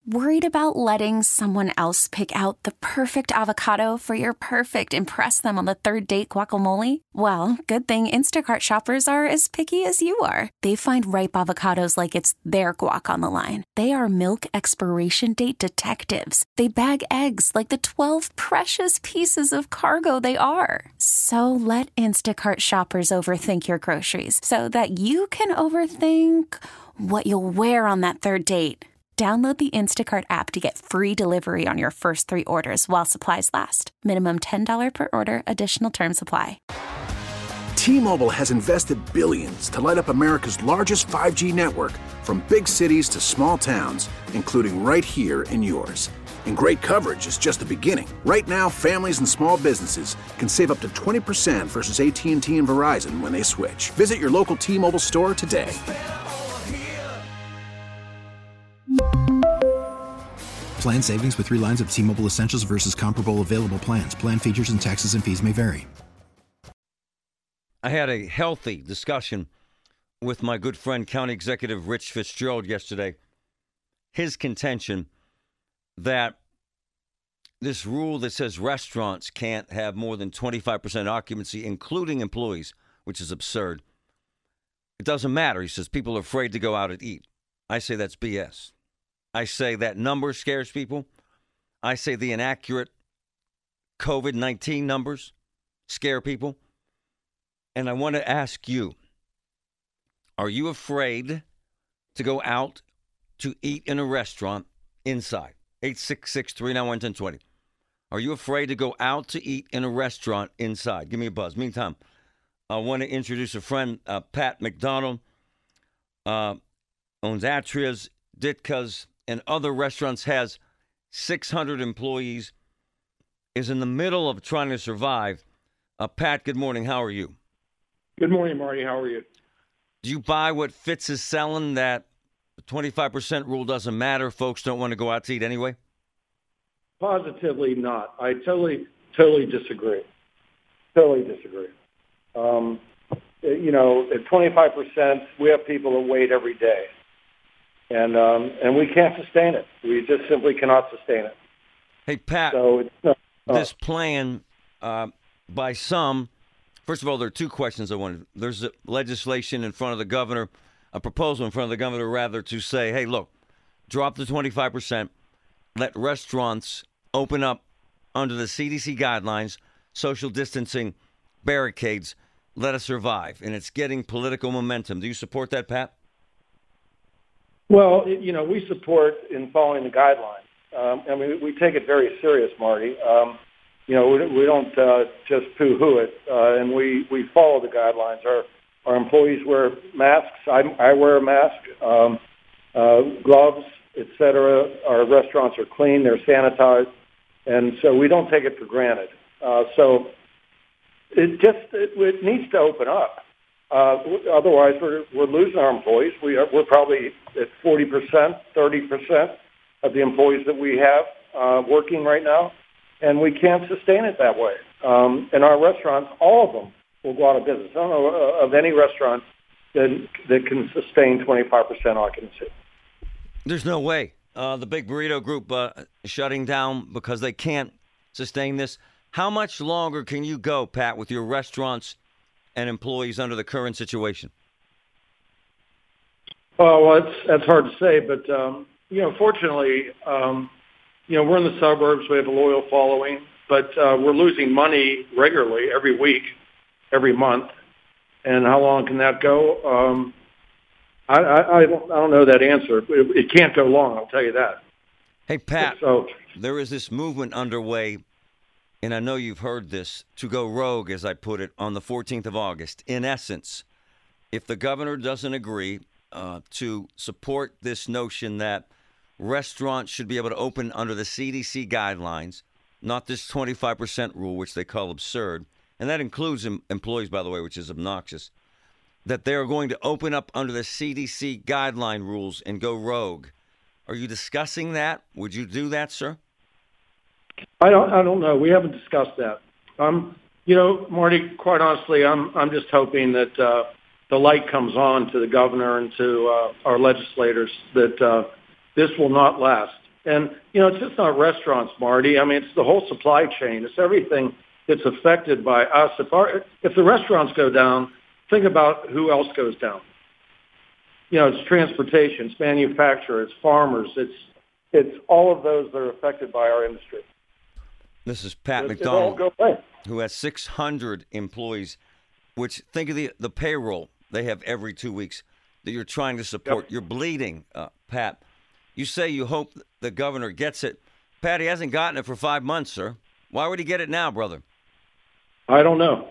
Worried about letting someone else pick out the perfect avocado for your perfect impress them on the third date guacamole? Well, good thing Instacart shoppers are as picky as you are. They find ripe avocados like it's their guac on the line. They are milk expiration date detectives. They bag eggs like the 12 precious pieces of cargo they are. So let Instacart shoppers overthink your groceries so that you can overthink what you'll wear on that third date. Download the Instacart app to get free delivery on your first 3 orders while supplies last. Minimum $10 per order. Additional terms apply. T-Mobile has invested billions to light up America's largest 5G network, from big cities to small towns, including right here in yours. And great coverage is just the beginning. Right now, families and small businesses can save up to 20% versus AT&T and Verizon when they switch. Visit your local T-Mobile store today. Plan savings with 3 lines of T-Mobile Essentials versus comparable available plans. Plan features and taxes and fees may vary. I had a healthy discussion with my good friend, County Executive Rich Fitzgerald, yesterday. His contention that this rule that says restaurants can't have more than 25% occupancy, including employees, which is absurd. It doesn't matter. He says people are afraid to go out and eat. I say that's BS. I say that number scares people. I say the inaccurate COVID-19 numbers scare people. And I want to ask you, are you afraid to go out to eat in a restaurant inside? 866-391-1020. Are you afraid to go out to eat in a restaurant inside? Give me a buzz. Meantime, I want to introduce a friend, Pat McDonald, owns Atria's, Ditka's, and other restaurants, has 600 employees, is in the middle of trying to survive. Pat, good morning. How are you? Good morning, Marty. How are you? Do you buy what Fitz is selling, that the 25% rule doesn't matter? Folks don't want to go out to eat anyway? Positively not. I totally disagree. Totally disagree. At 25%, we have people that wait every day. And we can't sustain it. We just simply cannot sustain it. Hey, Pat, so this plan by some, first of all, there are 2 questions I wanted. There's a legislation in front of the governor, a proposal in front of the governor, rather, to say, hey, look, drop the 25%, let restaurants open up under the CDC guidelines, social distancing, barricades, let us survive. And it's getting political momentum. Do you support that, Pat? Well, we support in following the guidelines. We take it very serious, Marty. We don't just poo-hoo it, and we follow the guidelines. Our employees wear masks. I wear a mask, gloves, etc. Our restaurants are clean. They're sanitized. And so we don't take it for granted. So it needs to open up. Otherwise, we're losing our employees. We're probably at 40%, 30% of the employees that we have working right now, and we can't sustain it that way. And our restaurants, all of them, will go out of business. I don't know of any restaurant that can sustain 25% occupancy. There's no way. The Big Burrito Group shutting down because they can't sustain this. How much longer can you go, Pat, with your restaurants and employees under the current situation? Well, that's hard to say, but fortunately, we're in the suburbs. We have a loyal following, but we're losing money regularly every week, every month. And how long can that go? I don't know that answer. It can't go long, I'll tell you that. Hey, Pat, there is this movement underway, and I know you've heard this, to go rogue, as I put it, on the 14th of August. In essence, if the governor doesn't agree to support this notion that restaurants should be able to open under the CDC guidelines, not this 25% rule, which they call absurd, and that includes employees, by the way, which is obnoxious, that they're going to open up under the CDC guideline rules and go rogue. Are you discussing that? Would you do that, sir? I don't know. We haven't discussed that. Marty, quite honestly, I'm just hoping that the light comes on to the governor and to our legislators that this will not last. And, it's just not restaurants, Marty. I mean, it's the whole supply chain. It's everything that's affected by us. If the restaurants go down, think about who else goes down. It's transportation, it's manufacturer, it's farmers, it's all of those that are affected by our industry. This is Pat McDonald, go away. Who has 600 employees, which think of the payroll they have every 2 weeks that you're trying to support. Yep. You're bleeding, Pat. You say you hope the governor gets it. Pat, he hasn't gotten it for 5 months, sir. Why would he get it now, brother? I don't know.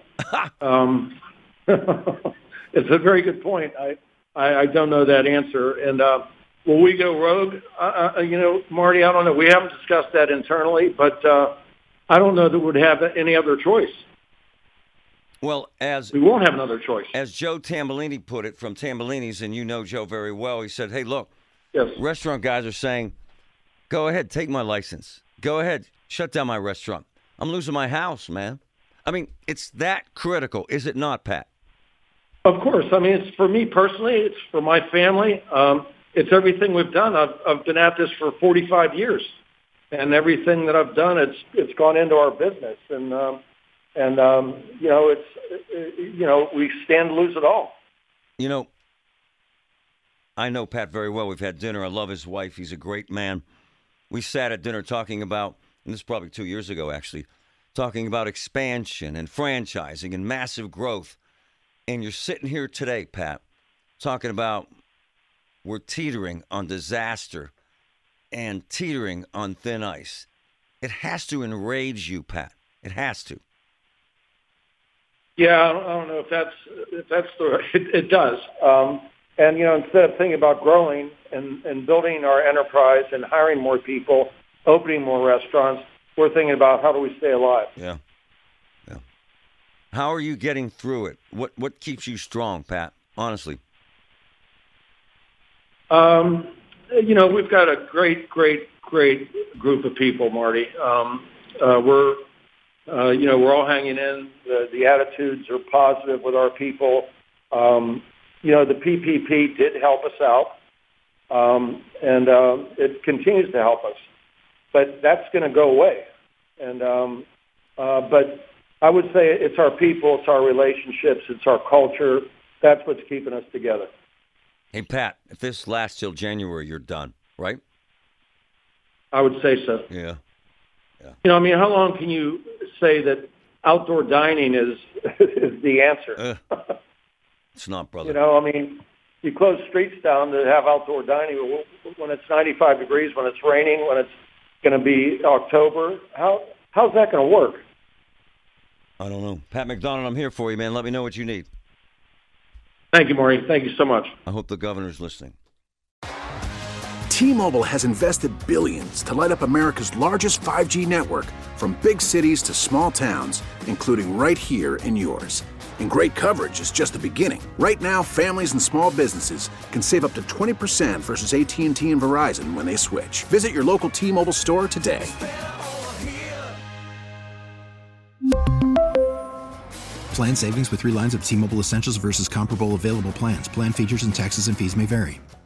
It's a very good point. I don't know that answer. And will we go rogue? Marty, I don't know. We haven't discussed that internally, but I don't know that we'd have any other choice. Well, we won't have another choice. As Joe Tambellini put it from Tambellini's, and you know Joe very well, he said, hey, look, yes, restaurant guys are saying, go ahead, take my license. Go ahead, shut down my restaurant. I'm losing my house, man. I mean, it's that critical, is it not, Pat? Of course. I mean, it's for me personally. It's for my family. It's everything we've done. I've been at this for 45 years, and everything that I've done, it's gone into our business. And we stand to lose it all. I know Pat very well. We've had dinner. I love his wife. He's a great man. We sat at dinner talking about, and this is probably 2 years ago, actually, talking about expansion and franchising and massive growth. And you're sitting here today, Pat, talking about we're teetering on disaster and teetering on thin ice. It has to enrage you, Pat. It has to. Yeah, I don't know if that's it does. And instead of thinking about growing and building our enterprise and hiring more people, opening more restaurants, we're thinking about how do we stay alive. Yeah. How are you getting through it? What keeps you strong, Pat? Honestly. We've got a great group of people, Marty. We're all hanging in. The attitudes are positive with our people. The PPP did help us out, and it continues to help us. But that's going to go away. And but I would say it's our people, it's our relationships, it's our culture. That's what's keeping us together. Hey, Pat, if this lasts till January, you're done, right? I would say so. Yeah. How long can you say that outdoor dining is the answer? It's not, brother. You close streets down to have outdoor dining when it's 95 degrees, when it's raining, when it's going to be October. How's that going to work? I don't know. Pat McDonald, I'm here for you, man. Let me know what you need. Thank you, Maury. Thank you so much. I hope the governor's listening. T-Mobile has invested billions to light up America's largest 5G network, from big cities to small towns, including right here in yours. And great coverage is just the beginning. Right now, families and small businesses can save up to 20% versus AT&T and Verizon when they switch. Visit your local T-Mobile store today. Plan savings with 3 lines of T-Mobile Essentials versus comparable available plans. Plan features and taxes and fees may vary.